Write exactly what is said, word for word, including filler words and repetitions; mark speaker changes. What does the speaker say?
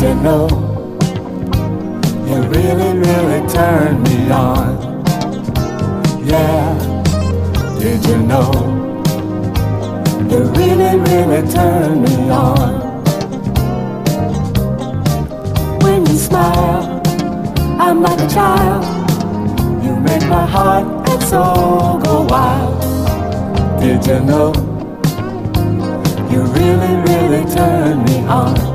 Speaker 1: you know, you really, really turn me on. Yeah, did you know, you really, really turn me on. When you smile, I'm like a child. You make my heart and soul go wild. Did you know, you really, really turn me on.